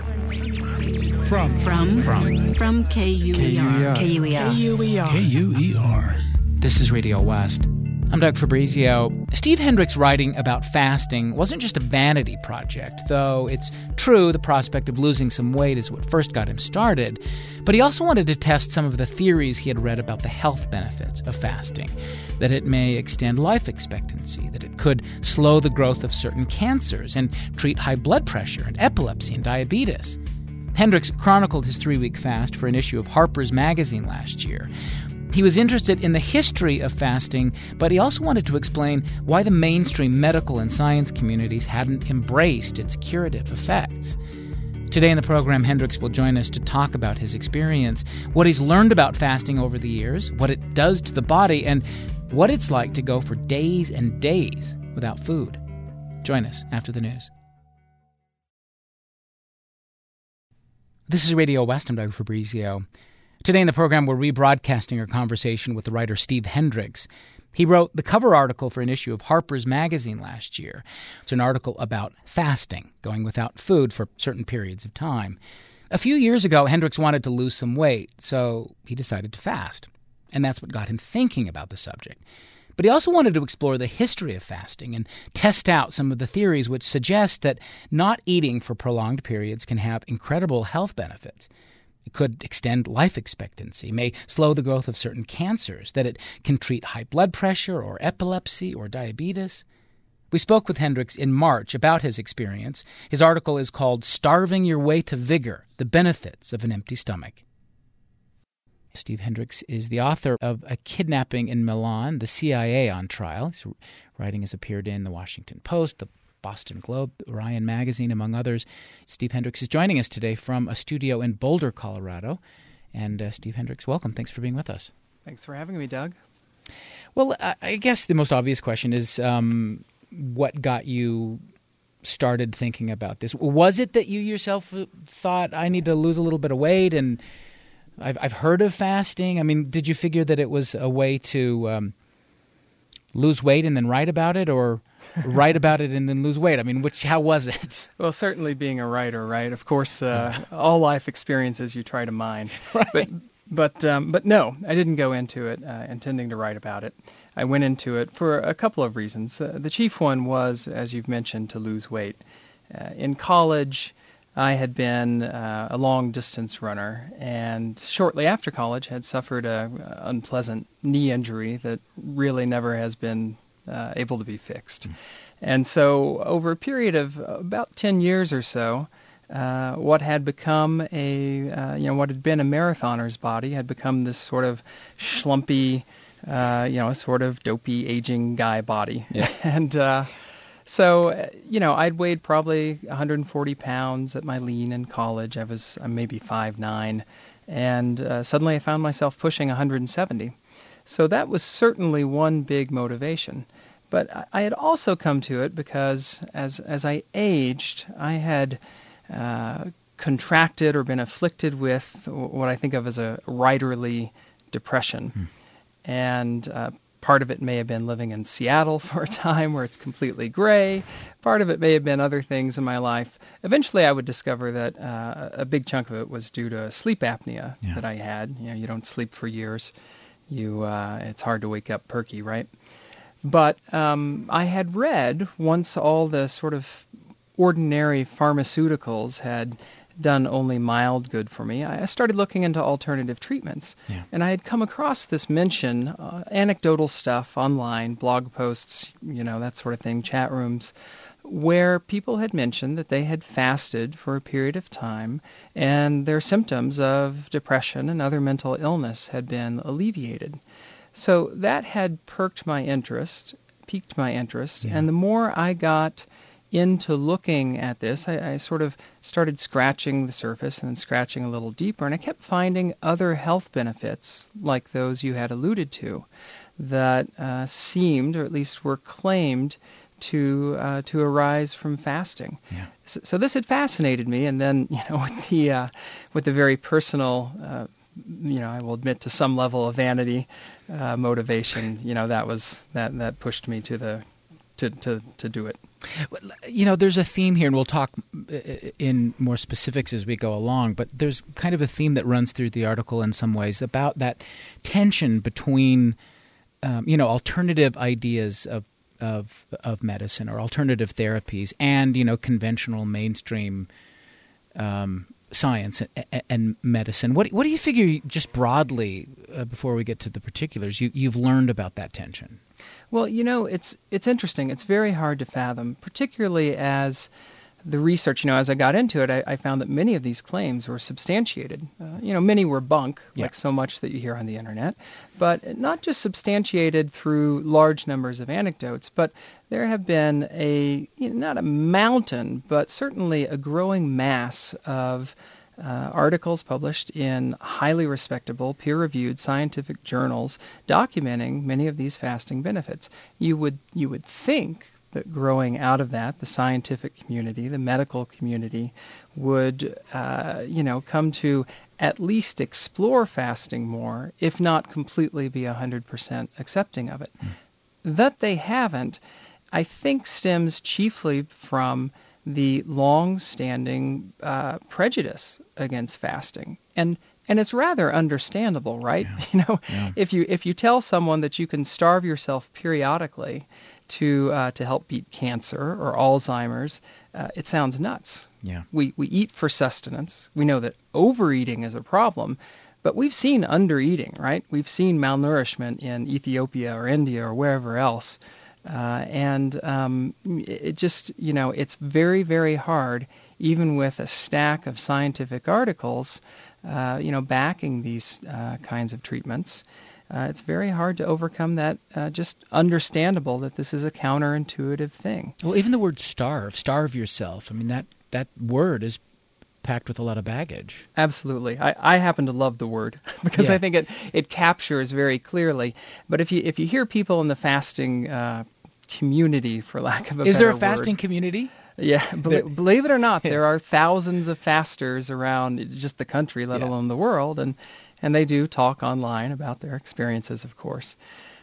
From KUER. KUER. This is Radio West. I'm Doug Fabrizio. Steve Hendricks' writing about fasting wasn't just a vanity project, though it's true the prospect of losing some weight is what first got him started. But he also wanted to test some of the theories he had read about the health benefits of fasting, that it may extend life expectancy, that it could slow the growth of certain cancers and treat high blood pressure and epilepsy and diabetes. Hendricks chronicled his 3-week fast for an issue of Harper's Magazine last year. He was interested in the history of fasting, but he also wanted to explain why the mainstream medical and science communities hadn't embraced its curative effects. Today in the program, Hendricks will join us to talk about his experience, what he's learned about fasting over the years, what it does to the body, and what it's like to go for days and days without food. Join us after the news. This is Radio West. I'm Doug Fabrizio. Today in the program, we're rebroadcasting our conversation with the writer Steve Hendricks. He wrote the cover article for an issue of Harper's Magazine last year. It's an article about fasting, going without food for certain periods of time. A few years ago, Hendricks wanted to lose some weight, so he decided to fast. And that's what got him thinking about the subject. But he also wanted to explore the history of fasting and test out some of the theories which suggest that not eating for prolonged periods can have incredible health benefits. It could extend life expectancy, may slow the growth of certain cancers, that it can treat high blood pressure or epilepsy or diabetes. We spoke with Hendricks in March about his experience. His article is called Starving Your Way to Vigor, The Benefits of an Empty Stomach. Steve Hendricks is the author of A Kidnapping in Milan, The CIA on Trial. His writing has appeared in The Washington Post, The Boston Globe, Orion Magazine, among others. Steve Hendricks is joining us today from a studio in Boulder, Colorado. And Steve Hendricks, welcome. Thanks for being with us. Thanks for having me, Doug. Well, I guess the most obvious question is what got you started thinking about this? Was it that you yourself thought, I need to lose a little bit of weight, and I've heard of fasting? I mean, did you figure that it was a way to lose weight and then write about it, or write about it and then lose weight? I mean, how was it? Well, certainly being a writer, right? Of course, all life experiences you try to mine. Right. But no, I didn't go into it intending to write about it. I went into it for a couple of reasons. The chief one was, as you've mentioned, to lose weight. In college, I had been a long-distance runner, and shortly after college had suffered an unpleasant knee injury that really never has been able to be fixed. And so over a period of about 10 years or so, what had become what had been a marathoner's body had become this sort of schlumpy, sort of dopey aging guy body. Yeah. And so, I'd weighed probably 140 pounds at my lean in college. I'm maybe 5'9", and suddenly I found myself pushing 170. So that was certainly one big motivation. But I had also come to it because as I aged, I had contracted or been afflicted with what I think of as a writerly depression. And part of it may have been living in Seattle for a time where it's completely gray. Part of it may have been other things in my life. Eventually, I would discover that a big chunk of it was due to sleep apnea that I had. You don't sleep for years. It's hard to wake up perky, right? But I had read, once all the sort of ordinary pharmaceuticals had done only mild good for me, I started looking into alternative treatments. Yeah. And I had come across this mention, anecdotal stuff online, blog posts, that sort of thing, chat rooms, where people had mentioned that they had fasted for a period of time and their symptoms of depression and other mental illness had been alleviated. So that had piqued my interest, and the more I got into looking at this, I sort of started scratching the surface and then scratching a little deeper, and I kept finding other health benefits, like those you had alluded to, that seemed, or at least were claimed, to arise from fasting. Yeah. So this had fascinated me, and then with the very personal, I will admit to some level of vanity motivation, that pushed me to to do it. There's a theme here, and we'll talk in more specifics as we go along, but there's kind of a theme that runs through the article in some ways about that tension between, alternative ideas of medicine or alternative therapies and, conventional mainstream science and medicine. What do you figure, just broadly, before we get to the particulars, you've learned about that tension? Well, it's interesting. It's very hard to fathom, particularly as the research, as I got into it, I found that many of these claims were substantiated. Many were bunk, like so much that you hear on the internet, but not just substantiated through large numbers of anecdotes, but there have been not a mountain, but certainly a growing mass of articles published in highly respectable, peer-reviewed scientific journals documenting many of these fasting benefits. You would think that growing out of that, the scientific community, the medical community, would come to at least explore fasting more, if not completely be 100% accepting of it. That they haven't, I think, stems chiefly from the long-standing prejudice against fasting, and it's rather understandable, right? Yeah. If you tell someone that you can starve yourself periodically to help beat cancer or Alzheimer's, it sounds nuts. Yeah. We eat for sustenance. We know that overeating is a problem, but we've seen undereating, right? We've seen malnourishment in Ethiopia or India or wherever else. It just, it's very, very hard, even with a stack of scientific articles, backing these kinds of treatments. It's very hard to overcome that, just understandable that this is a counterintuitive thing. Well, even the word starve yourself, I mean, that word is packed with a lot of baggage. Absolutely. I happen to love the word because I think it captures very clearly. But if you hear people in the fasting community, for lack of a better word. Is there a fasting community? Yeah, believe it or not, there are thousands of fasters around just the country, let alone the world, and they do talk online about their experiences, of course.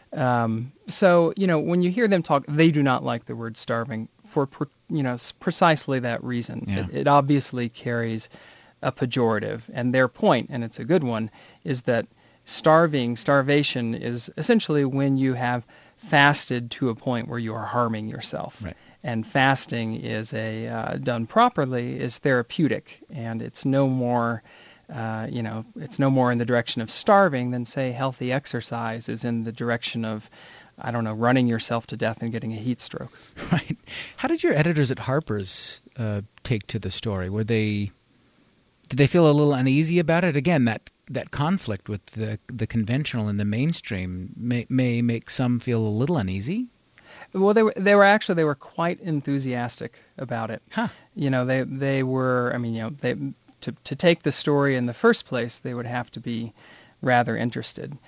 So, when you hear them talk, they do not like the word starving for, precisely that reason. Yeah. It obviously carries a pejorative, and their point, and it's a good one, is that starvation is essentially when you have fasted to a point where you are harming yourself. Right. And fasting is done properly, is therapeutic, and it's no more it's no more in the direction of starving than, say, healthy exercise is in the direction of, running yourself to death and getting a heat stroke. Right. How did your editors at Harper's take to the story? Did they feel a little uneasy about it? Again, that conflict with the conventional and the mainstream may make some feel a little uneasy. Well, they were quite enthusiastic about it. Huh. They were. I mean, to take the story in the first place, they would have to be rather interested.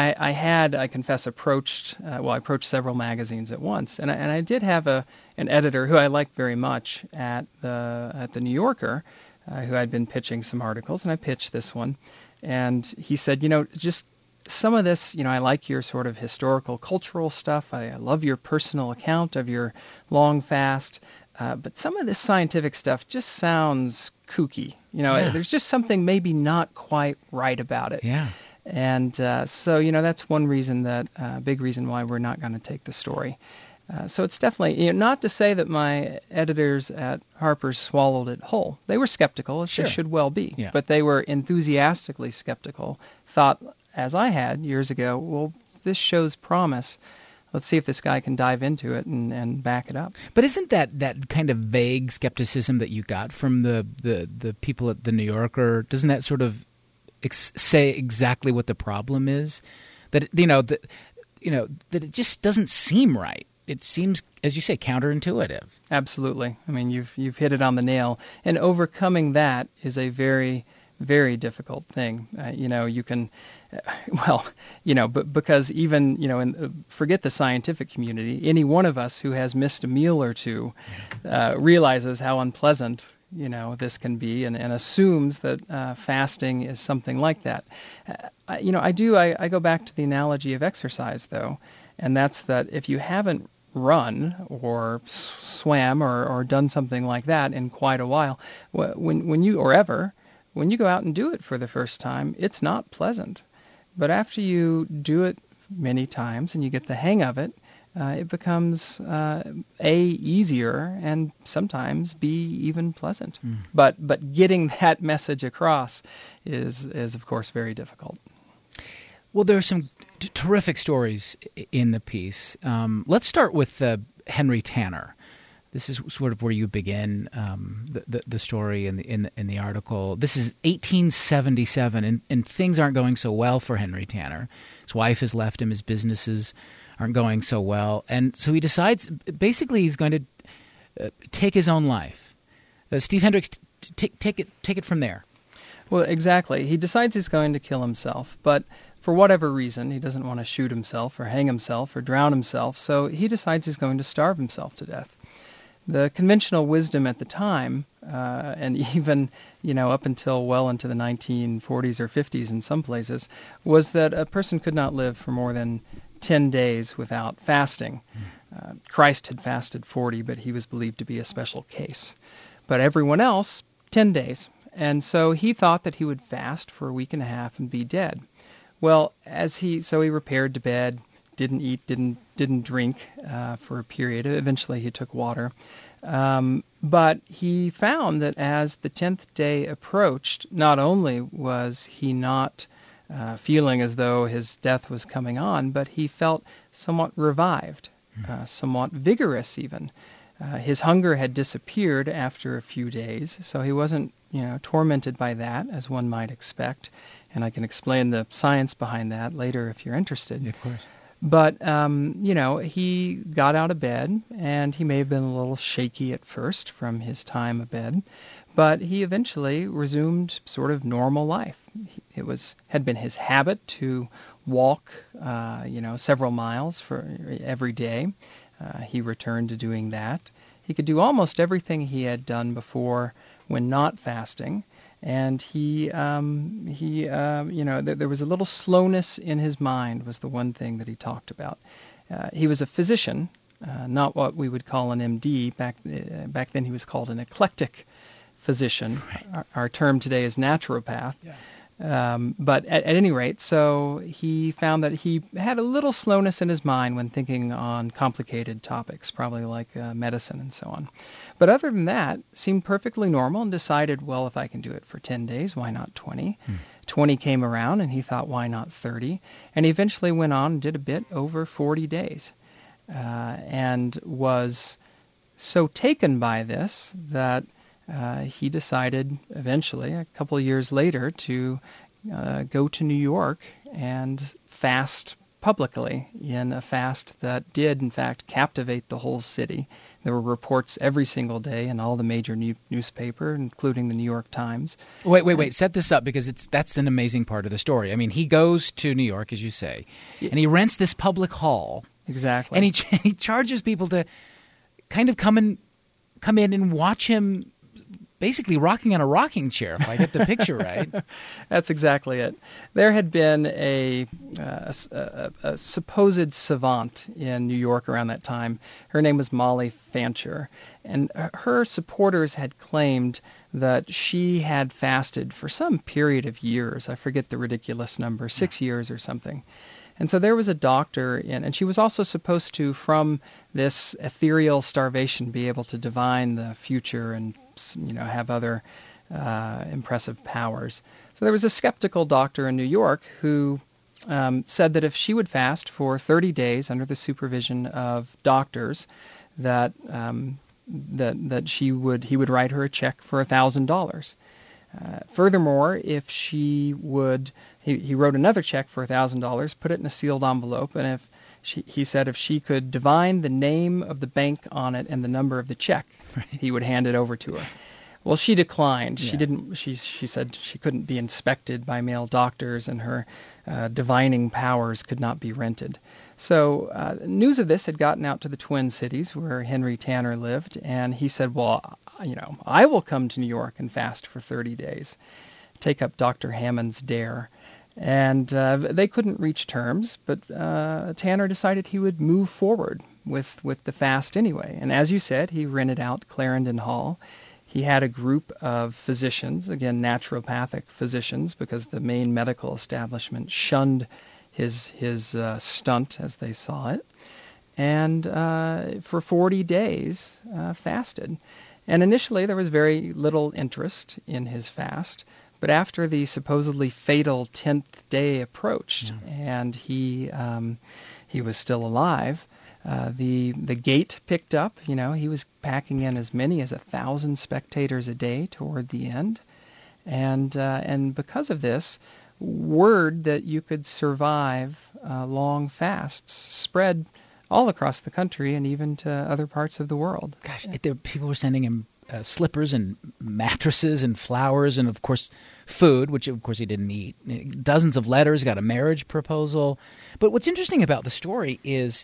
I confess, approached several magazines at once, and I did have an editor who I liked very much at the New Yorker, who I'd been pitching some articles, and I pitched this one, and he said, just some of this, I like your sort of historical, cultural stuff. I love your personal account of your long fast, but some of this scientific stuff just sounds kooky. There's just something maybe not quite right about it. Yeah. And so, that's one reason big reason why we're not going to take the story. So it's definitely, not to say that my editors at Harper's swallowed it whole. They were skeptical, as they should well be. Yeah. But they were enthusiastically skeptical, thought, as I had years ago, well, this shows promise. Let's see if this guy can dive into it and back it up. But isn't that kind of vague skepticism that you got from the people at the New Yorker, doesn't that sort of say exactly what the problem is? That that it just doesn't seem right. It seems, as you say, counterintuitive. Absolutely. I mean, you've hit it on the nail. And overcoming that is a very, very difficult thing. You can, but because even, forget the scientific community, any one of us who has missed a meal or two realizes how unpleasant, this can be and assumes that fasting is something like that. I go back to the analogy of exercise, though, and that's that if you haven't run or swam or done something like that in quite a while. When you go out and do it for the first time, it's not pleasant. But after you do it many times and you get the hang of it, it becomes easier and sometimes B, even pleasant. But getting that message across is of course very difficult. Well, there are some terrific stories in the piece. Let's start with Henry Tanner. This is sort of where you begin the story in the article. This is 1877, and things aren't going so well for Henry Tanner. His wife has left him. His businesses aren't going so well, and so he decides basically he's going to take his own life. Steve Hendricks, take it from there. Well, exactly. He decides he's going to kill himself, but for whatever reason, he doesn't want to shoot himself or hang himself or drown himself, so he decides he's going to starve himself to death. The conventional wisdom at the time, and even up until well into the 1940s or 50s in some places, was that a person could not live for more than 10 days without fasting. Christ had fasted 40, but he was believed to be a special case. But everyone else, 10 days. And so he thought that he would fast for a week and a half and be dead. Well, he repaired to bed, didn't eat, didn't drink for a period. Eventually he took water. But he found that as the 10th day approached, not only was he not feeling as though his death was coming on, but he felt somewhat revived, somewhat vigorous even. His hunger had disappeared after a few days, so he wasn't tormented by that, as one might expect. And I can explain the science behind that later if you're interested. Of course. But, he got out of bed, and he may have been a little shaky at first from his time abed, but he eventually resumed sort of normal life. It had been his habit to walk, several miles for every day. He returned to doing that. He could do almost everything he had done before when not fasting. And there was a little slowness in his mind was the one thing that he talked about. He was a physician, not what we would call an MD. Back then he was called an eclectic physician. Right. Our term today is naturopath. Yeah. But at any rate, so he found that he had a little slowness in his mind when thinking on complicated topics, probably like medicine and so on. But other than that, seemed perfectly normal and decided, well, if I can do it for 10 days, why not 20? 20 came around and he thought, why not 30? And he eventually went on and did a bit over 40 days and was so taken by this that he decided eventually, a couple of years later, to go to New York and fast publicly in a fast that did, in fact, captivate the whole city. There were reports every single day in all the major newspaper, including the New York Times. Wait. Set this up because that's an amazing part of the story. I mean, he goes to New York, as you say, and he rents this public hall. Exactly. And he charges people to kind of come in and watch him basically rocking on a rocking chair, if I get the picture right. That's exactly it. There had been a supposed savant in New York around that time. Her name was Molly Fancher, and her supporters had claimed that she had fasted for some period of years. I forget the ridiculous number, 6 years or something. And so there was a doctor and she was also supposed to, from this ethereal starvation, be able to divine the future and have other impressive powers. So there was a skeptical doctor in New York who said that if she would fast for 30 days under the supervision of doctors, that he would write her a check for $1,000. Furthermore, if she would, he wrote another check for $1,000, put it in a sealed envelope, and he said if she could divine the name of the bank on it and the number of the check, he would hand it over to her. Well, she declined. Yeah. She didn't. She said she couldn't be inspected by male doctors, and her divining powers could not be rented. So news of this had gotten out to the Twin Cities, where Henry Tanner lived, and he said, "Well, I will come to New York and fast for 30 days, take up Dr. Hammond's dare." And they couldn't reach terms, but Tanner decided he would move forward with the fast anyway. And as you said, he rented out Clarendon Hall. He had a group of physicians, again, naturopathic physicians, because the main medical establishment shunned his stunt, as they saw it, and for 40 days fasted. And initially there was very little interest in his fast, but after the supposedly fatal 10th day approached, and he was still alive, the gait picked up. He was packing in as many as 1,000 spectators a day toward the end, and because of this, word that you could survive long fasts spread all across the country and even to other parts of the world. Gosh, people were sending him slippers and mattresses and flowers and, of course, food, which, of course, he didn't eat. Dozens of letters, got a marriage proposal. But what's interesting about the story is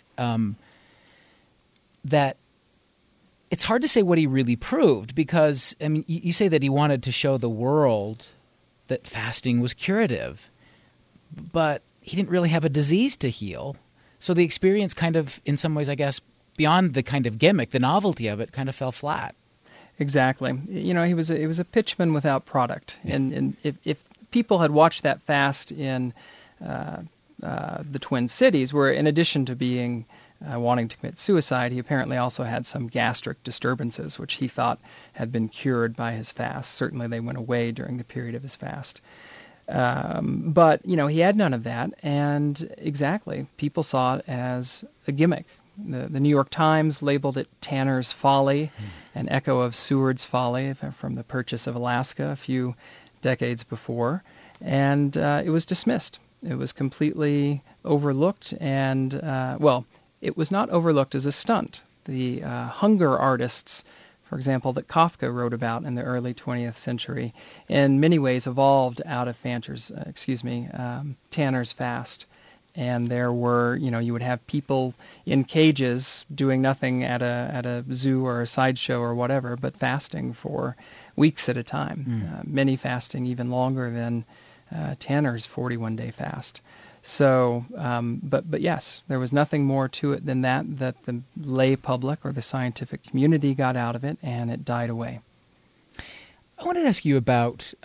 that it's hard to say what he really proved because, I mean, you say that he wanted to show the world that fasting was curative, but he didn't really have a disease to heal. So the experience kind of, in some ways, I guess, beyond the kind of gimmick, the novelty of it kind of fell flat. Exactly. He was a pitchman without product. Yeah. And if people had watched that fast in the Twin Cities, where in addition to being wanting to commit suicide, he apparently also had some gastric disturbances, which he thought had been cured by his fast. Certainly they went away during the period of his fast. But, he had none of that, and exactly, people saw it as a gimmick. The New York Times labeled it Tanner's Folly, an echo of Seward's Folly from the Purchase of Alaska a few decades before, and it was dismissed. It was completely overlooked, and, it was not overlooked as a stunt. The hunger artists, for example, that Kafka wrote about in the early 20th century, in many ways evolved out of Tanner's fast. And there were, you would have people in cages doing nothing at a zoo or a sideshow or whatever, but fasting for weeks at a time. Many fasting even longer than Tanner's 41-day fast. So, but yes, there was nothing more to it than that the lay public or the scientific community got out of it, and it died away. I wanted to ask you about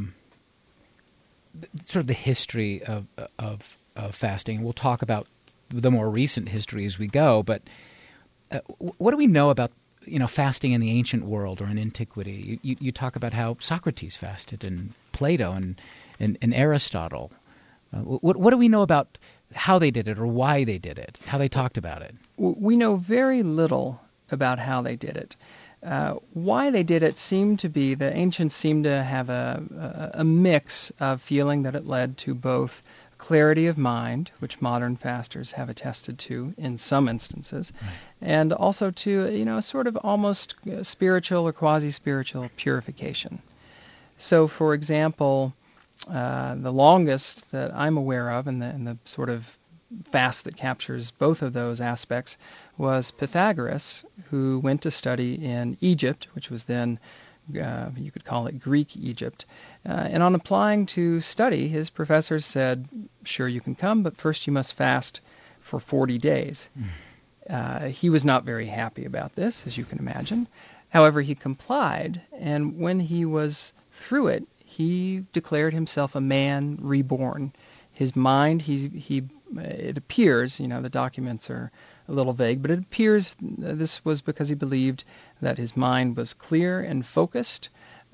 sort of the history of fasting. We'll talk about the more recent history as we go, but what do we know about fasting in the ancient world or in antiquity? You talk about how Socrates fasted, and Plato and Aristotle. What do we know about how they did it or why they did it, how they talked about it? We know very little about how they did it. Why they did it seemed to be, the ancients seemed to have a mix of feeling that it led to both clarity of mind, which modern fasters have attested to in some instances, right, and also to, sort of almost spiritual or quasi-spiritual purification. So, for example, the longest that I'm aware of, and the sort of fast that captures both of those aspects, was Pythagoras, who went to study in Egypt, which was then, you could call it Greek Egypt. And on applying to study, his professors said, sure, you can come, but first you must fast for 40 days. He was not very happy about this, as you can imagine. However, he complied, and when he was through it, he declared himself a man reborn. His mind, it appears, the documents are a little vague, but it appears this was because he believed that his mind was clear and focused.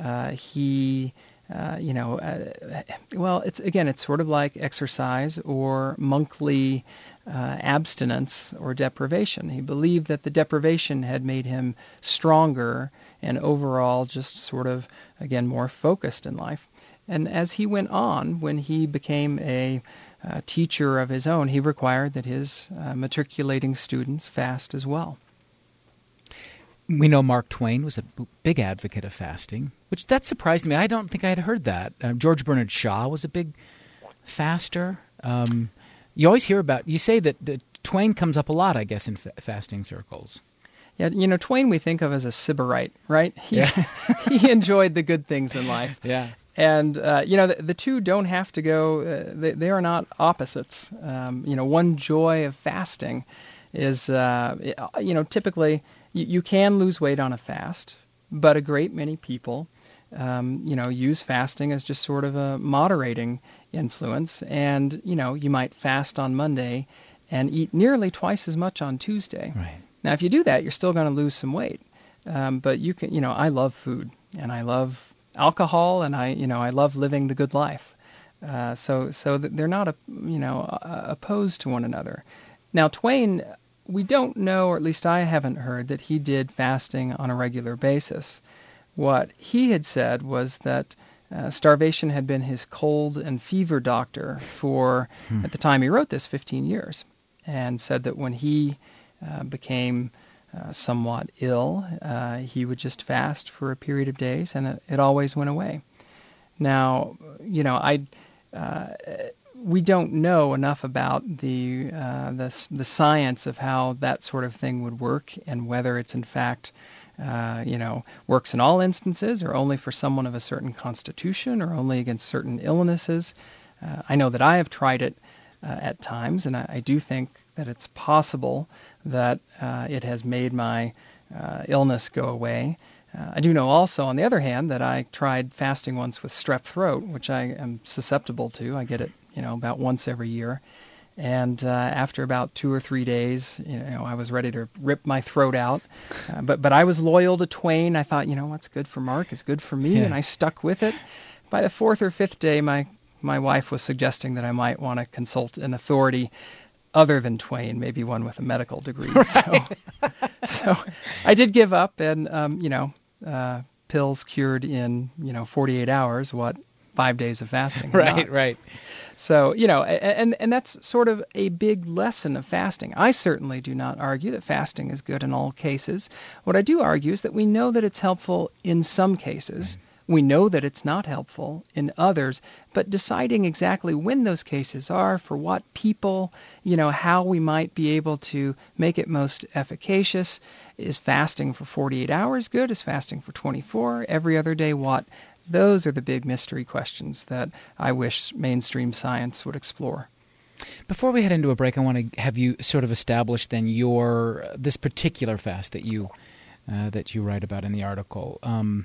It's sort of like exercise or monthly abstinence or deprivation. He believed that the deprivation had made him stronger and overall just sort of, again, more focused in life. And as he went on, when he became a teacher of his own, he required that his matriculating students fast as well. We know Mark Twain was a big advocate of fasting, which that surprised me. I don't think I had heard that. George Bernard Shaw was a big faster. You always hear about, you say that Twain comes up a lot, I guess, in fasting circles. Yeah, Twain we think of as a sybarite, right? He enjoyed the good things in life. Yeah. And, the two don't have to go, they are not opposites. One joy of fasting is, typically you can lose weight on a fast, but a great many people, use fasting as just sort of a moderating influence. And, you might fast on Monday and eat nearly twice as much on Tuesday. Right. Now, if you do that, you're still going to lose some weight. But you can, I love food and I love alcohol and I love living the good life. So they're not, opposed to one another. Now, Twain, we don't know, or at least I haven't heard, that he did fasting on a regular basis. What he had said was that starvation had been his cold and fever doctor for, at the time he wrote this, 15 years, and said that when he became somewhat ill, he would just fast for a period of days, and it always went away. Now, we don't know enough about the science of how that sort of thing would work, and whether it's in fact, works in all instances, or only for someone of a certain constitution, or only against certain illnesses. I know that I have tried it at times, and I do think that it's possible that it has made my illness go away. I do know also, on the other hand, that I tried fasting once with strep throat, which I am susceptible to. I get it, about once every year. And after about 2 or 3 days, I was ready to rip my throat out. But I was loyal to Twain. I thought, what's good for Mark is good for me, and I stuck with it. By the 4th or 5th day, my wife was suggesting that I might want to consult an authority other than Twain, maybe one with a medical degree. Right. So I did give up, and pills cured in 48 hours what 5 days of fasting. Right. So and that's sort of a big lesson of fasting. I certainly do not argue that fasting is good in all cases. What I do argue is that we know that it's helpful in some cases. Right. We know that it's not helpful in others, but deciding exactly when those cases are, for what people, how we might be able to make it most efficacious. Is fasting for 48 hours good? Is fasting for 24? Every other day what? Those are the big mystery questions that I wish mainstream science would explore. Before we head into a break, I want to have you sort of establish then this particular fast that you write about in the article.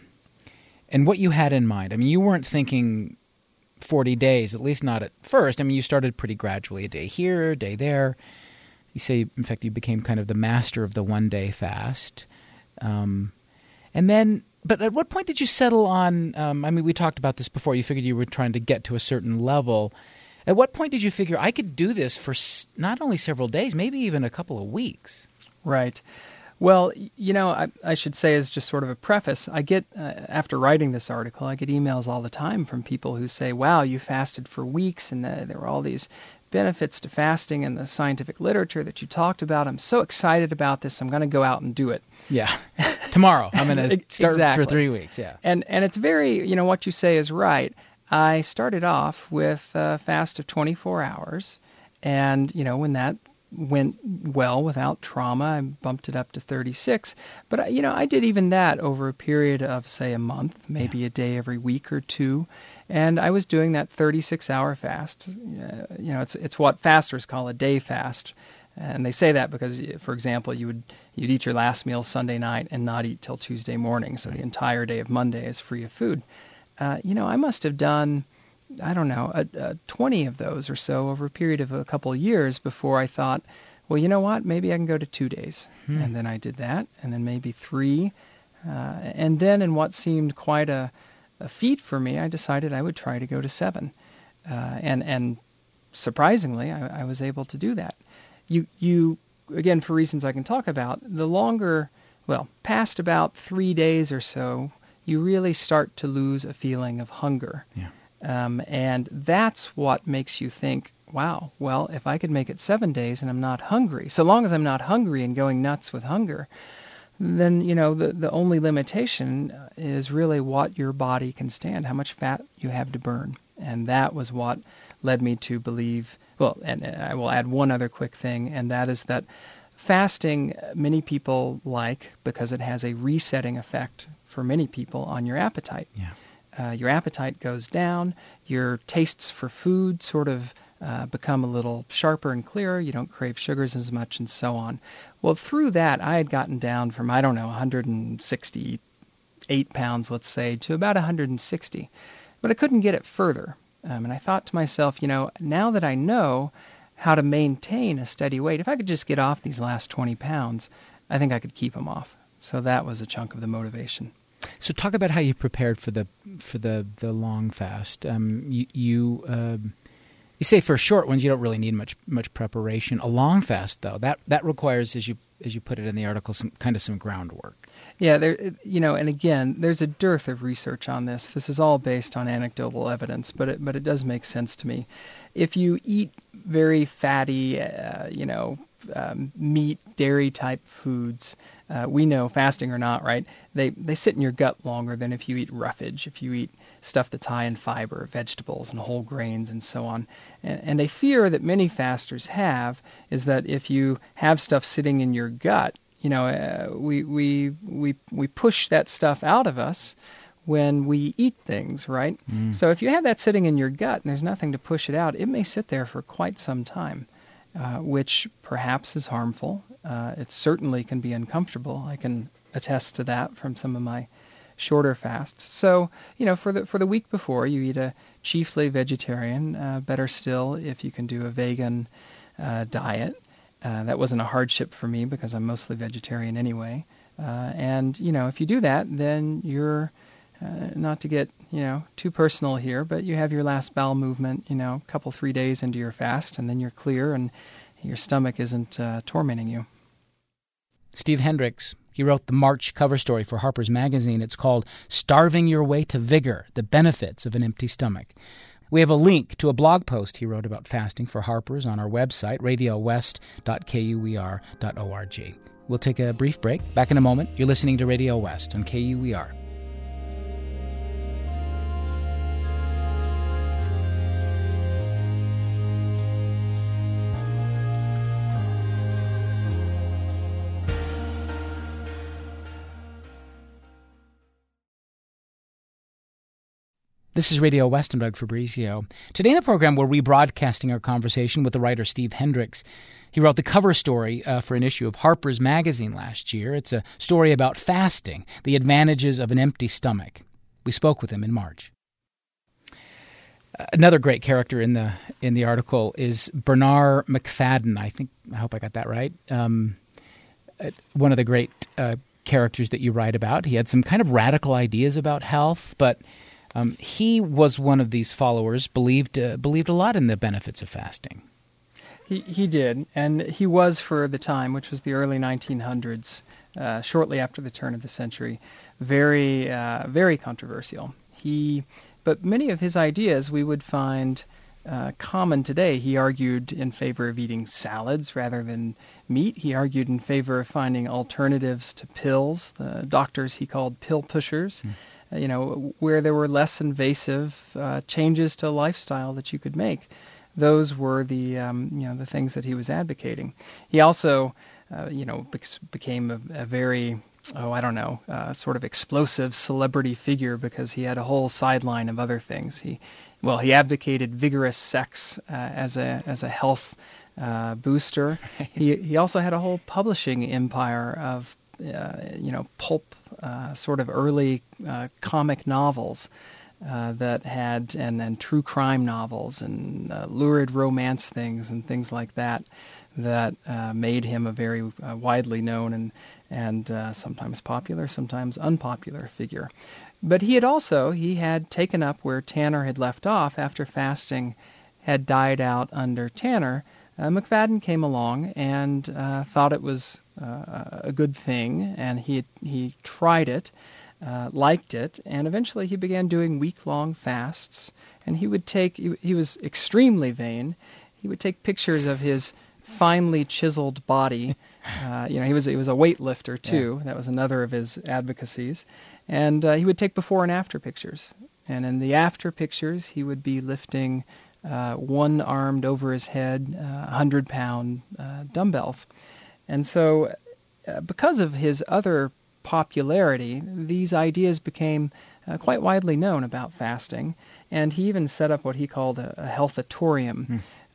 And what you had in mind. I mean, you weren't thinking 40 days, at least not at first. I mean, you started pretty gradually, a day here, a day there. You say, in fact, you became kind of the master of the one-day fast. And then, but at what point did you settle on, we talked about this before. You figured you were trying to get to a certain level. At what point did you figure, I could do this for not only several days, maybe even a couple of weeks? Right. Well, I should say, as just sort of a preface, I get, after writing this article, I get emails all the time from people who say, wow, you fasted for weeks, and there were all these benefits to fasting in the scientific literature that you talked about. I'm so excited about this. I'm going to go out and do it. Yeah. Tomorrow. I'm going to start exactly. for 3 weeks. Yeah. And it's very, what you say is right. I started off with a fast of 24 hours. And, when that went well without trauma, I bumped it up to 36. But, I did even that over a period of, say, a month, maybe a day every week or two. And I was doing that 36-hour fast. It's what fasters call a day fast. And they say that because, for example, you'd eat your last meal Sunday night and not eat till Tuesday morning. So the entire day of Monday is free of food. I must have done, 20 of those or so over a period of a couple of years before I thought, well, you know what, maybe I can go to 2 days. And then I did that, and then maybe 3. And then in what seemed quite a feat for me, I decided I would try to go to 7. And surprisingly, I was able to do that. You again, for reasons I can talk about, past about 3 days or so, you really start to lose a feeling of hunger. Yeah. And that's what makes you think, wow, well, if I could make it 7 days and I'm not hungry, so long as I'm not hungry and going nuts with hunger, then, the only limitation is really what your body can stand, how much fat you have to burn. And that was what led me to believe, and I will add one other quick thing, and that is that fasting many people like because it has a resetting effect for many people on your appetite. Yeah. Your appetite goes down, your tastes for food sort of become a little sharper and clearer. You don't crave sugars as much, and so on. Well, through that, I had gotten down from, 168 pounds, let's say, to about 160. But I couldn't get it further. And I thought to myself, now that I know how to maintain a steady weight, if I could just get off these last 20 pounds, I think I could keep them off. So that was a chunk of the motivation. So talk about how you prepared for the long fast. You say for short ones you don't really need much preparation. A long fast, though, that requires, as you put it in the article, some groundwork. Yeah, and again, there's a dearth of research on this. This is all based on anecdotal evidence, but it does make sense to me. If you eat very fatty, meat, dairy type foods, we know, fasting or not, right? They sit in your gut longer than if you eat roughage, if you eat stuff that's high in fiber, vegetables and whole grains and so on. And a fear that many fasters have is that if you have stuff sitting in your gut, we push that stuff out of us when we eat things, right? So if you have that sitting in your gut and there's nothing to push it out, it may sit there for quite some time, which perhaps is harmful. It certainly can be uncomfortable. I can attest to that from some of my shorter fasts. So, for the week before, you eat a chiefly vegetarian. Better still, if you can do a vegan diet. That wasn't a hardship for me because I'm mostly vegetarian anyway. And if you do that, then you're, not to get, too personal here, but you have your last bowel movement, a couple, 3 days into your fast, and then you're clear and your stomach isn't tormenting you. Steve Hendricks, he wrote the March cover story for Harper's Magazine. It's called Starving Your Way to Vigor, The Benefits of an Empty Stomach. We have a link to a blog post he wrote about fasting for Harper's on our website, radiowest.kuer.org. We'll take a brief break. Back in a moment. You're listening to Radio West on KUER. This is Radio West. I'm Doug Fabrizio. Today in the program, we're rebroadcasting our conversation with the writer Steve Hendricks. He wrote the cover story for an issue of Harper's Magazine last year. It's a story about fasting, the advantages of an empty stomach. We spoke with him in March. Another great character in the article is Bernard Macfadden. I hope I got that right. One of the great characters that you write about. He had some kind of radical ideas about health, but he was one of these followers, believed a lot in the benefits of fasting. He did, and he was for the time, which was the early 1900s, shortly after the turn of the century, very, very controversial. But many of his ideas we would find common today. He argued in favor of eating salads rather than meat. He argued in favor of finding alternatives to pills. The doctors he called pill pushers. Where there were less invasive changes to lifestyle that you could make. Those were the the things that he was advocating. He also, became a very, sort of explosive celebrity figure because he had a whole sideline of other things. He advocated vigorous sex as a health booster. He also had a whole publishing empire of pulp, sort of early comic novels that had, and then true crime novels and lurid romance things and things like that made him a very widely known and sometimes popular, sometimes unpopular figure. But he had taken up where Tanner had left off after fasting had died out under Tanner. Macfadden came along and thought it was a good thing, and he tried it, liked it, and eventually he began doing week-long fasts. And he was extremely vain. He would take pictures of his finely chiseled body. He was a weightlifter too. Yeah. That was another of his advocacies. And he would take before and after pictures. And in the after pictures, he would be lifting one-armed over his head, 100-pound dumbbells. And so because of his other popularity, these ideas became quite widely known about fasting. And he even set up what he called a healthatorium.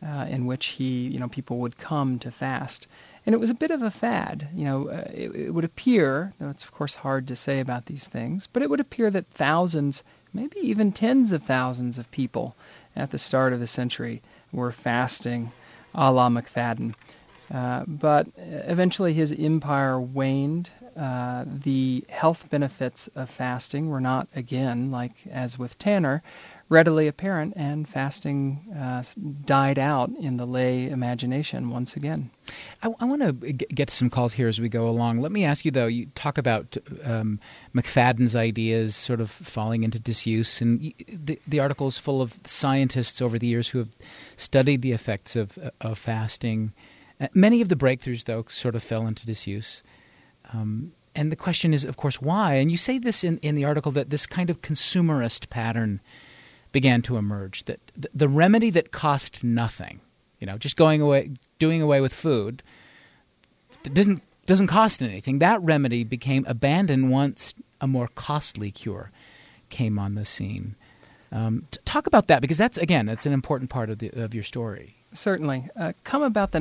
in which people would come to fast. And it was a bit of a fad. It would appear, though it's of course hard to say about these things, but it would appear that thousands, maybe even tens of thousands of people at the start of the century were fasting a la Macfadden. But eventually his empire waned. The health benefits of fasting were not, again, like as with Tanner, readily apparent, and fasting died out in the lay imagination once again. I want to get to some calls here as we go along. Let me ask you, though, you talk about Macfadden's ideas sort of falling into disuse, and the article is full of scientists over the years who have studied the effects of fasting. Many of the breakthroughs, though, sort of fell into disuse. And the question is, of course, why? And you say this in the article, that this kind of consumerist pattern began to emerge, that the remedy that cost nothing, just doing away with food, doesn't cost anything. That remedy became abandoned once a more costly cure came on the scene. Talk about that, because that's an important part of your story. Certainly. Come about the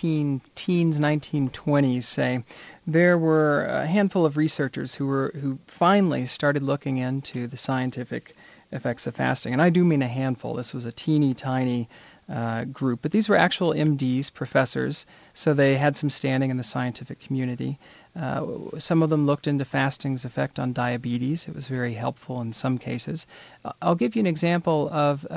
1920s, say, there were a handful of researchers who finally started looking into the scientific effects of fasting. And I do mean a handful. This was a teeny tiny group, but these were actual MDs, professors, so they had some standing in the scientific community. Some of them looked into fasting's effect on diabetes. It was very helpful in some cases. I'll give you an example of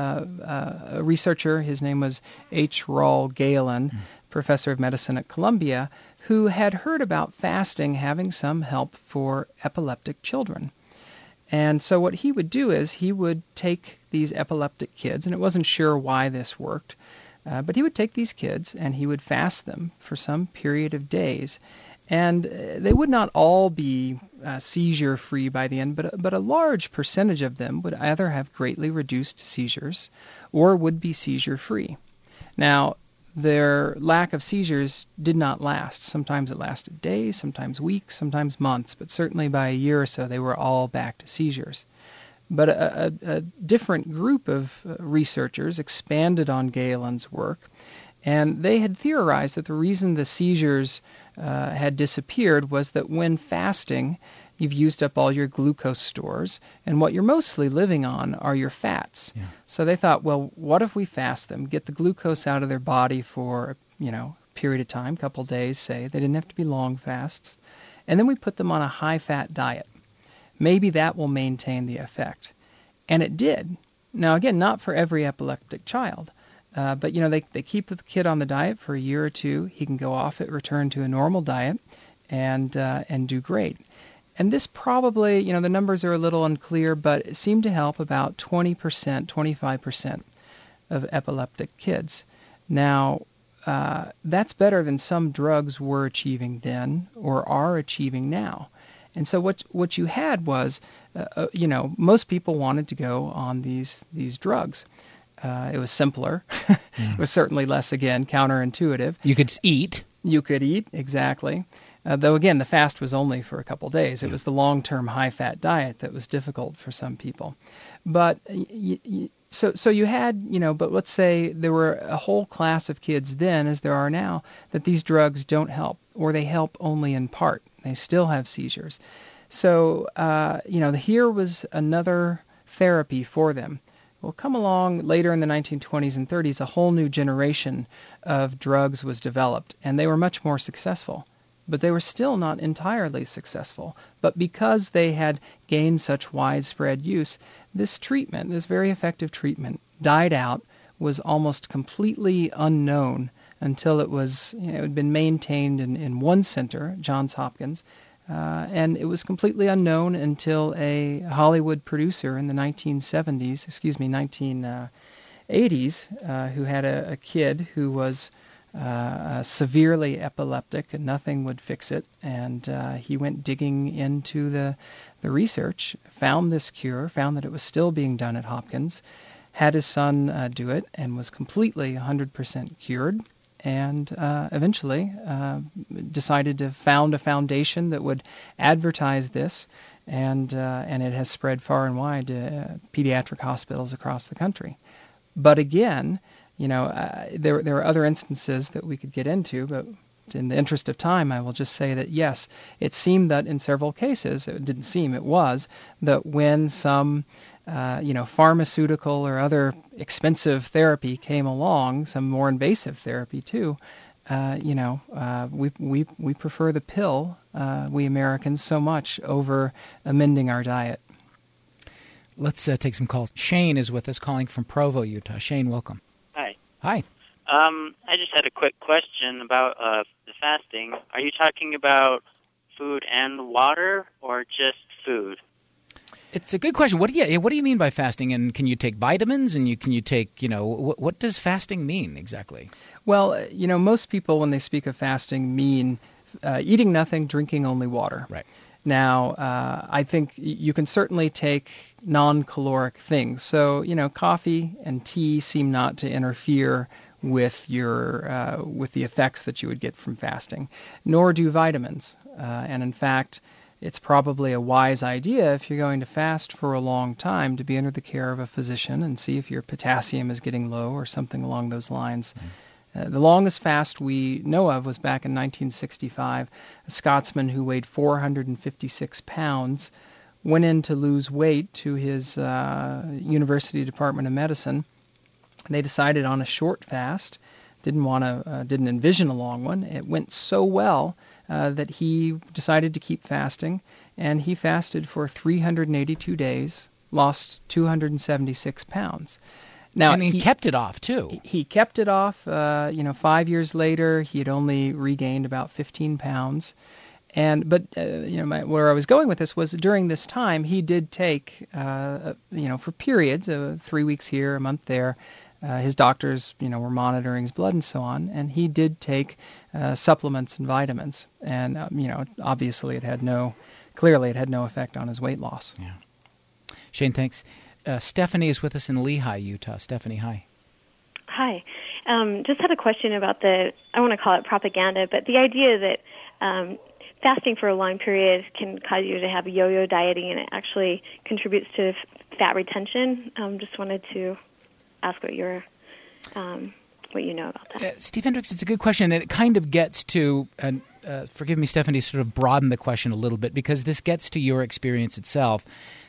a researcher. His name was H. Raul Galen, professor of medicine at Columbia, who had heard about fasting having some help for epileptic children. And so what he would do is he would take these epileptic kids, and it wasn't sure why this worked, but he would take these kids and he would fast them for some period of days. And they would not all be seizure-free by the end, but a large percentage of them would either have greatly reduced seizures or would be seizure-free. Now, their lack of seizures did not last. Sometimes it lasted days, sometimes weeks, sometimes months, but certainly by a year or so they were all back to seizures. But a different group of researchers expanded on Galen's work, and they had theorized that the reason the seizures had disappeared was that when fasting, you've used up all your glucose stores, and what you're mostly living on are your fats. Yeah. So they thought, well, what if we fast them, get the glucose out of their body for a period of time, couple days, say. They didn't have to be long fasts. And then we put them on a high-fat diet. Maybe that will maintain the effect. And it did. Now, again, not for every epileptic child. But, they keep the kid on the diet for a year or two. He can go off it, return to a normal diet, and do great. And this probably, the numbers are a little unclear, but it seemed to help about 20%, 25% of epileptic kids. Now, that's better than some drugs were achieving then or are achieving now. And so what you had was, most people wanted to go on these drugs. It was simpler. It was certainly less, again, counterintuitive. You could eat. You could eat, exactly. Though, again, the fast was only for a couple days. It was the long-term high-fat diet that was difficult for some people. But so you had, but let's say there were a whole class of kids then, as there are now, that these drugs don't help, or they help only in part. They still have seizures. So, here was another therapy for them. Well, come along later in the 1920s and 30s, a whole new generation of drugs was developed, and they were much more successful. But they were still not entirely successful. But because they had gained such widespread use, this treatment, this very effective treatment, died out, was almost completely unknown until it was, it had been maintained in one center, Johns Hopkins, and it was completely unknown until a Hollywood producer in the 1980s, who had a kid who was severely epileptic and nothing would fix it. And he went digging into the research, found this cure, found that it was still being done at Hopkins, had his son do it, and was completely 100% cured. And eventually decided to found a foundation that would advertise this, and it has spread far and wide to pediatric hospitals across the country. But again, There are other instances that we could get into, but in the interest of time, I will just say that, yes, it seemed that in several cases, it didn't seem, it was, that when some pharmaceutical or other expensive therapy came along, some more invasive therapy too, we prefer the pill, we Americans, so much over amending our diet. Let's take some calls. Shane is with us, calling from Provo, Utah. Shane, welcome. Hi. Hi. I just had a quick question about the fasting. Are you talking about food and water, or just food? It's a good question. What do you mean by fasting? And can you take vitamins? And can you take, what does fasting mean exactly? Well, most people, when they speak of fasting, mean eating nothing, drinking only water. Right. Now, I think you can certainly take non-caloric things. So, coffee and tea seem not to interfere with with the effects that you would get from fasting, nor do vitamins. And in fact, it's probably a wise idea, if you're going to fast for a long time, to be under the care of a physician and see if your potassium is getting low or something along those lines. The longest fast we know of was back in 1965. A Scotsman who weighed 456 pounds went in to lose weight to his University Department of Medicine. They decided on a short fast. Didn't envision a long one. It went so well that he decided to keep fasting, and he fasted for 382 days, lost 276 pounds. Now, and he kept it off, too. He kept it off. 5 years later, he had only regained about 15 pounds. But where I was going with this was during this time, he did take, for periods, 3 weeks here, a month there, his doctors, were monitoring his blood and so on, and he did take supplements and vitamins. And, obviously it had no effect on his weight loss. Yeah. Shane, thanks. Stephanie is with us in Lehi, Utah. Stephanie, hi. Hi. Just had a question about I want to call it propaganda, but the idea that fasting for a long period can cause you to have yo-yo dieting, and it actually contributes to fat retention. Just wanted to ask what you know about that. Steve Hendricks, it's a good question, and it kind of gets to, forgive me, Stephanie, sort of broaden the question a little bit, because this gets to your experience itself.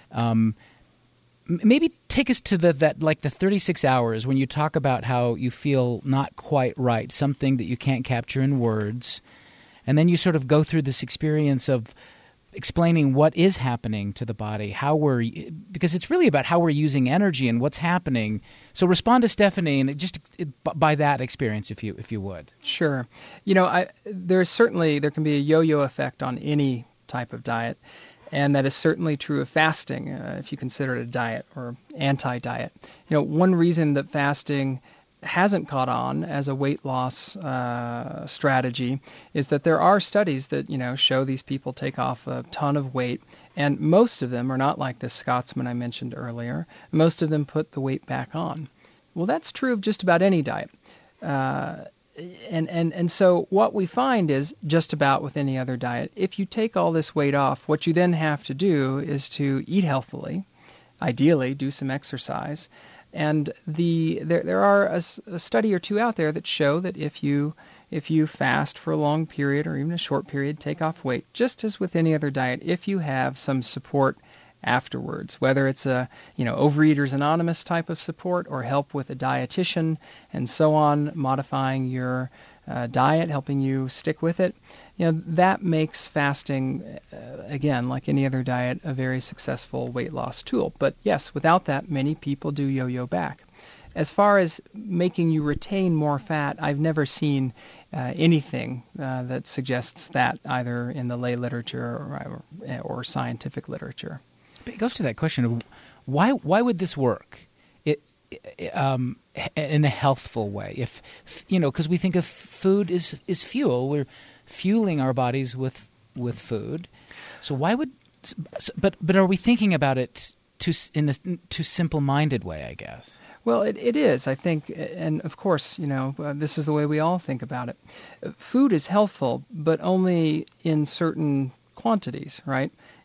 Maybe take us to the 36 hours when you talk about how you feel not quite right, something that you can't capture in words, and then you sort of go through this experience of explaining what is happening to the body, because it's really about how we're using energy and what's happening. So respond to Stephanie, and just by that experience, if you would. Sure. There can be a yo-yo effect on any type of diet. And that is certainly true of fasting, if you consider it a diet or anti-diet. One reason that fasting hasn't caught on as a weight loss strategy is that there are studies that, show these people take off a ton of weight, and most of them are not like this Scotsman I mentioned earlier. Most of them put the weight back on. Well, that's true of just about any diet. And so what we find is, just about with any other diet, if you take all this weight off, what you then have to do is to eat healthily, ideally do some exercise. And there are a study or two out there that show that if you fast for a long period or even a short period, take off weight, just as with any other diet, if you have some support afterwards, whether it's a Overeaters Anonymous type of support or help with a dietitian and so on, modifying your diet, helping you stick with it, that makes fasting, again, like any other diet, a very successful weight loss tool. But yes, without that, many people do yo-yo back. As far as making you retain more fat, I've never seen anything that suggests that, either in the lay literature or scientific literature. It goes to that question of why would this work in a healthful way? If because we think of food is fuel, we're fueling our bodies with food. So why would? But are we thinking about it in a too simple-minded way, I guess? Well, it is, I think, and of course, this is the way we all think about it. Food is healthful, but only in certain quantities, right?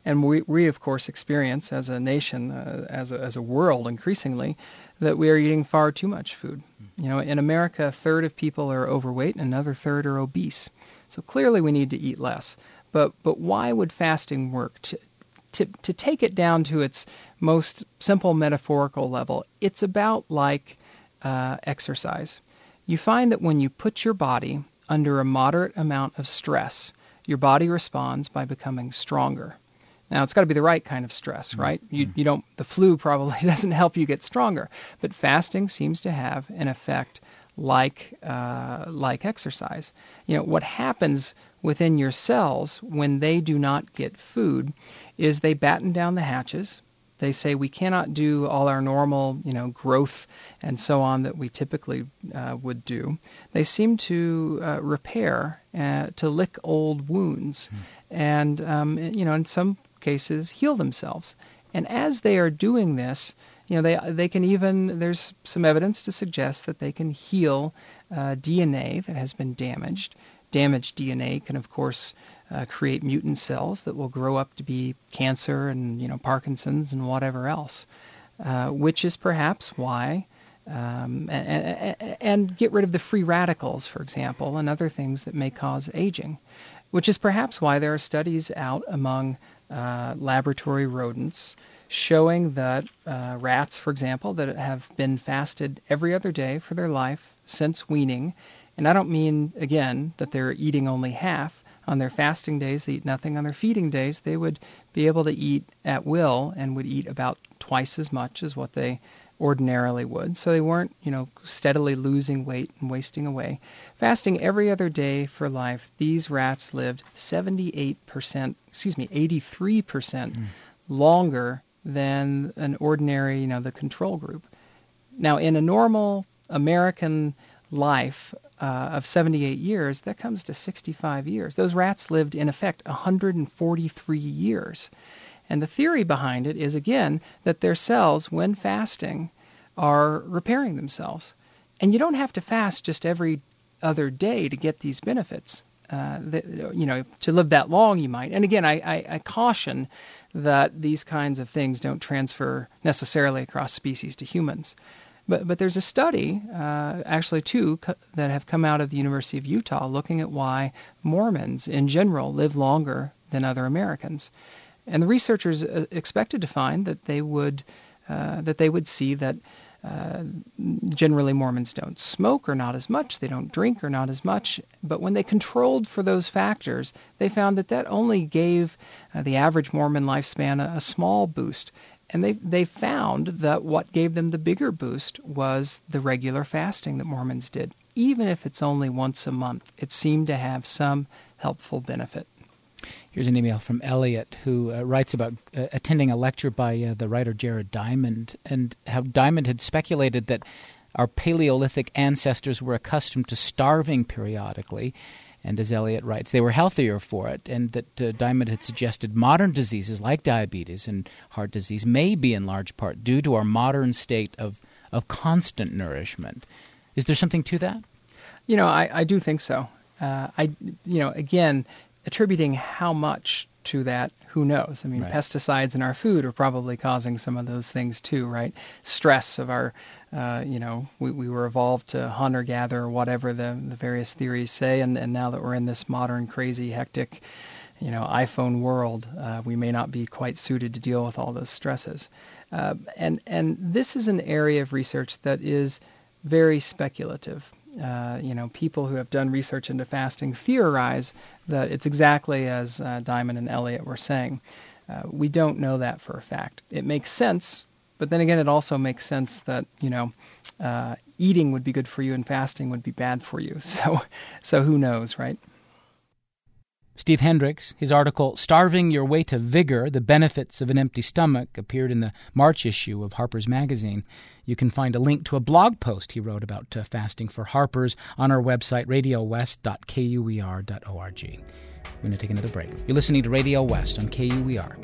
And we of course experience as a nation, as a world increasingly, that we are eating far too much food. In America, a third of people are overweight and another third are obese. So clearly we need to eat less. But why would fasting work? To take it down to its most simple metaphorical level, it's about like exercise. You find that when you put your body under a moderate amount of stress, your body responds by becoming stronger. Now, it's got to be the right kind of stress, right? You don't. The flu probably doesn't help you get stronger, but fasting seems to have an effect like exercise. What happens within your cells when they do not get food is they batten down the hatches. They say we cannot do all our normal, growth and so on that we typically would do. They seem to repair, to lick old wounds, and in some cases heal themselves. And as they are doing this, they can even, there's some evidence to suggest that they can heal DNA that has been damaged. Damaged DNA can, of course, create mutant cells that will grow up to be cancer and, Parkinson's and whatever else, which is perhaps why, and get rid of the free radicals, for example, and other things that may cause aging, which is perhaps why there are studies out among laboratory rodents showing that rats, for example, that have been fasted every other day for their life since weaning, and I don't mean, again, that they're eating only half. On their fasting days, they eat nothing. On their feeding days, they would be able to eat at will and would eat about twice as much as what they ordinarily would. So they weren't, steadily losing weight and wasting away. Fasting every other day for life, these rats lived 83% longer than an ordinary, the control group. Now, in a normal American life of 78 years, that comes to 65 years. Those rats lived, in effect, 143 years. And the theory behind it is, again, that their cells, when fasting, are repairing themselves. And you don't have to fast just every other day to get these benefits. To live that long, you might. And again, I caution that these kinds of things don't transfer necessarily across species to humans. But there's a study, actually two, that have come out of the University of Utah looking at why Mormons in general live longer than other Americans. And the researchers expected to find that they would see that generally Mormons don't smoke or not as much, they don't drink or not as much, but when they controlled for those factors, they found that only gave the average Mormon lifespan a small boost. And they found that what gave them the bigger boost was the regular fasting that Mormons did. Even if it's only once a month, it seemed to have some helpful benefit. Here's an email from Elliot, who writes about attending a lecture by the writer Jared Diamond, and how Diamond had speculated that our Paleolithic ancestors were accustomed to starving periodically. And as Elliot writes, they were healthier for it, and that Diamond had suggested modern diseases like diabetes and heart disease may be in large part due to our modern state of constant nourishment. Is there something to that? I do think so. Again, attributing how much to that, who knows? I mean, right. Pesticides in our food are probably causing some of those things too, right? Stress of our, we were evolved to hunt or gather or whatever the various theories say, and now that we're in this modern, crazy, hectic, iPhone world, we may not be quite suited to deal with all those stresses. And this is an area of research that is very speculative. People who have done research into fasting theorize that it's exactly as Diamond and Elliot were saying. We don't know that for a fact. It makes sense, but then again, it also makes sense that, eating would be good for you and fasting would be bad for you. So who knows, right? Steve Hendricks, his article, Starving Your Way to Vigor, The Benefits of an Empty Stomach, appeared in the March issue of Harper's Magazine. You can find a link to a blog post he wrote about fasting for Harper's on our website, radiowest.kuer.org. We're going to take another break. You're listening to Radio West on KUER.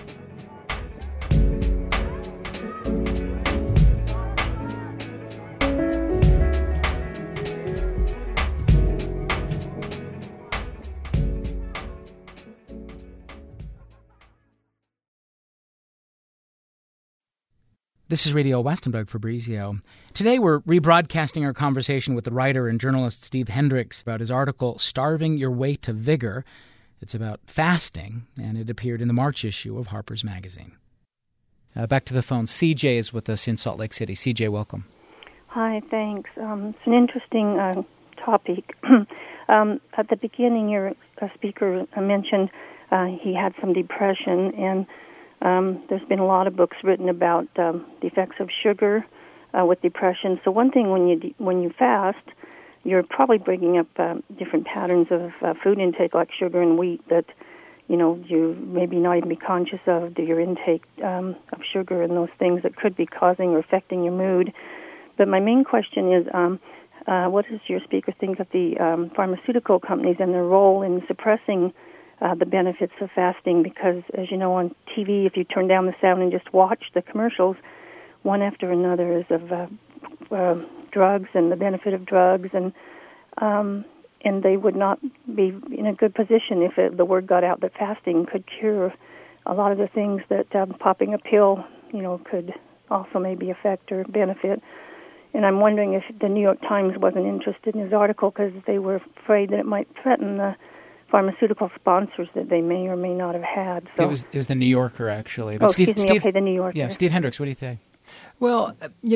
This is Radio West. I'm Doug Fabrizio. Today we're rebroadcasting our conversation with the writer and journalist Steve Hendricks about his article, Starving Your Way to Vigor. It's about fasting, and it appeared in the March issue of Harper's Magazine. Back to the phone. CJ is with us in Salt Lake City. CJ, welcome. Hi, thanks. It's an interesting topic. At the beginning, your speaker mentioned he had some depression, and there's been a lot of books written about the effects of sugar with depression. So one thing, when you fast, you're probably bringing up different patterns of food intake, like sugar and wheat, that you maybe not even be conscious of your intake of sugar and those things that could be causing or affecting your mood. But my main question is, what does your speaker think of the pharmaceutical companies and their role in suppressing the benefits of fasting? Because, as you know, on TV, if you turn down the sound and just watch the commercials, one after another is of drugs and the benefit of drugs, and they would not be in a good position if the word got out that fasting could cure a lot of the things that popping a pill, could also maybe affect or benefit. And I'm wondering if the New York Times wasn't interested in his article because they were afraid that it might threaten the pharmaceutical sponsors that they may or may not have had. So it was the New Yorker, actually. But Steve, the New Yorker. Yeah, Steve Hendricks, what do you think? Well,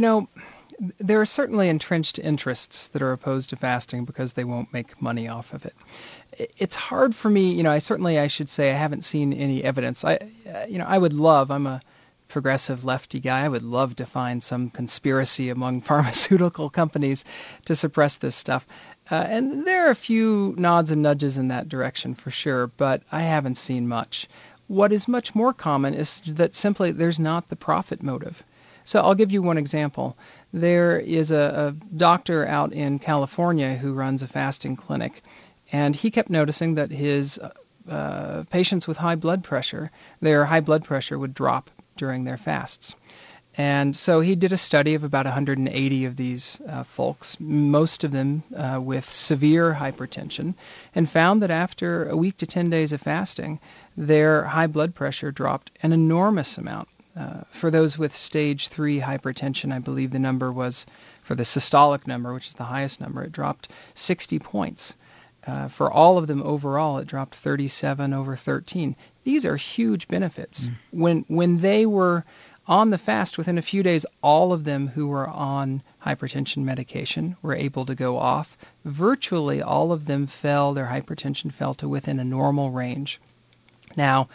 there are certainly entrenched interests that are opposed to fasting because they won't make money off of it. It's hard for me, I should say I haven't seen any evidence. I would love, I'm a progressive lefty guy, I would love to find some conspiracy among pharmaceutical companies to suppress this stuff. And there are a few nods and nudges in that direction for sure, but I haven't seen much. What is much more common is that simply there's not the profit motive. So I'll give you one example. There is a doctor out in California who runs a fasting clinic, and he kept noticing that his patients with high blood pressure, their high blood pressure would drop during their fasts. And so he did a study of about 180 of these folks, most of them with severe hypertension, and found that after a week to 10 days of fasting, their high blood pressure dropped an enormous amount. For those with stage 3 hypertension, I believe the number was, for the systolic number, which is the highest number, it dropped 60 points. For all of them overall, it dropped 37 over 13. These are huge benefits. When they were on the fast, within a few days, all of them who were on hypertension medication were able to go off. Virtually all of them their hypertension fell to within a normal range. Now,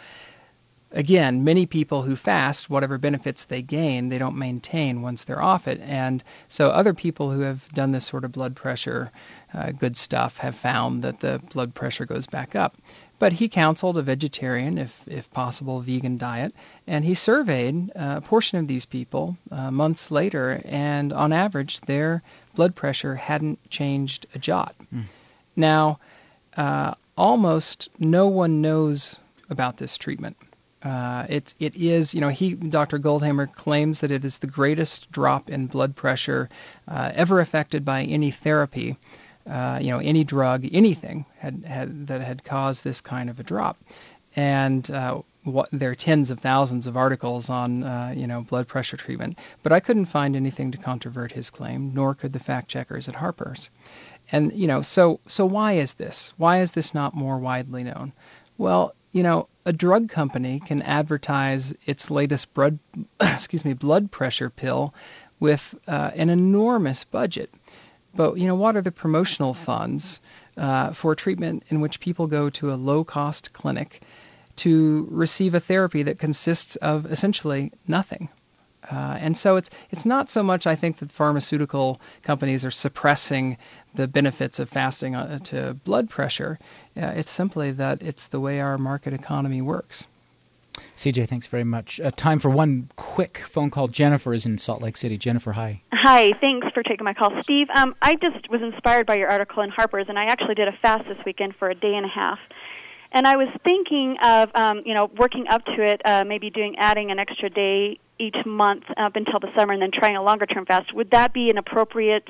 again, many people who fast, whatever benefits they gain, they don't maintain once they're off it. And so other people who have done this sort of blood pressure good stuff have found that the blood pressure goes back up. But he counseled a vegetarian, if possible, vegan diet, and he surveyed a portion of these people months later, and on average, their blood pressure hadn't changed a jot. Now, almost no one knows about this treatment. It is, Dr. Goldhamer claims that it is the greatest drop in blood pressure ever affected by any therapy. Any drug, anything that had caused this kind of a drop. And there are tens of thousands of articles on, blood pressure treatment. But I couldn't find anything to controvert his claim, nor could the fact checkers at Harper's. And, so why is this? Why is this not more widely known? Well, a drug company can advertise its latest blood pressure pill with an enormous budget. But, what are the promotional funds for treatment in which people go to a low-cost clinic to receive a therapy that consists of essentially nothing? And so it's not so much, I think, that pharmaceutical companies are suppressing the benefits of fasting to blood pressure. It's simply that it's the way our market economy works. CJ, thanks very much. Time for one quick phone call. Jennifer is in Salt Lake City. Jennifer, hi. Hi, thanks for taking my call. Steve, I just was inspired by your article in Harper's, and I actually did a fast this weekend for a day and a half. And I was thinking of, working up to it, maybe adding an extra day each month up until the summer and then trying a longer-term fast. Would that be an appropriate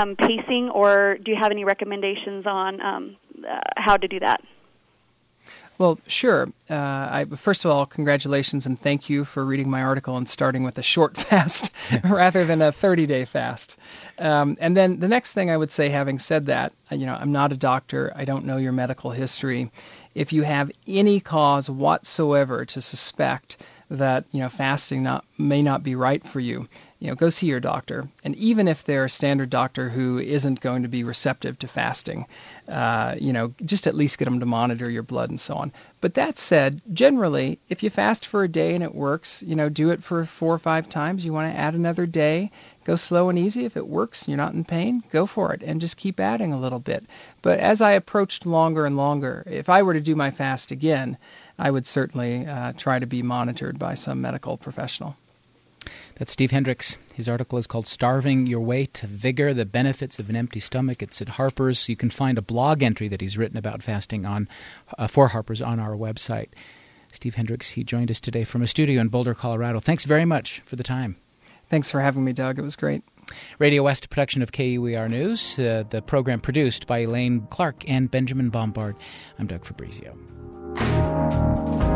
pacing, or do you have any recommendations on how to do that? Well, sure. First of all, congratulations and thank you for reading my article and starting with a short fast rather than a 30-day fast. And then the next thing I would say, having said that, I'm not a doctor. I don't know your medical history. If you have any cause whatsoever to suspect that fasting may not be right for you, go see your doctor. And even if they're a standard doctor who isn't going to be receptive to fasting, just at least get them to monitor your blood and so on. But that said, generally, if you fast for a day and it works, do it for 4 or 5 times. You want to add another day. Go slow and easy. If it works, you're not in pain, go for it and just keep adding a little bit. But as I approached longer and longer, if I were to do my fast again, I would certainly try to be monitored by some medical professional. That's Steve Hendricks. His article is called Starving Your Way to Vigor, The Benefits of an Empty Stomach. It's at Harper's. You can find a blog entry that he's written about fasting for Harper's on our website. Steve Hendricks, he joined us today from a studio in Boulder, Colorado. Thanks very much for the time. Thanks for having me, Doug. It was great. Radio West production of KUER News, the program produced by Elaine Clark and Benjamin Bombard. I'm Doug Fabrizio.